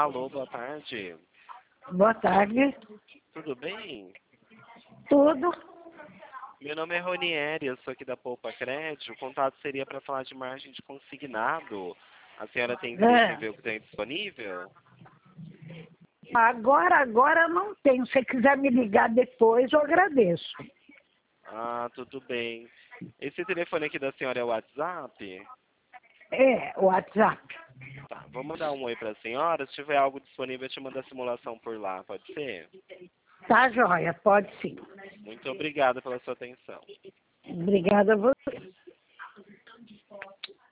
Alô, boa tarde. Boa tarde. Tudo bem? Tudo? Meu nome é Ronieri, eu sou aqui da Poupa Crédito. O contato seria para falar de margem de consignado. A senhora tem interesse em ver o que tem disponível? Agora não tenho. Se você quiser me ligar depois, eu agradeço. Ah, tudo bem. Esse telefone aqui da senhora é o WhatsApp? É, o WhatsApp. Tá, vou mandar um oi para a senhora. Se tiver algo disponível, eu te mando a simulação por lá, pode ser? Tá, joia, pode sim. Muito obrigado pela sua atenção. Obrigada a você.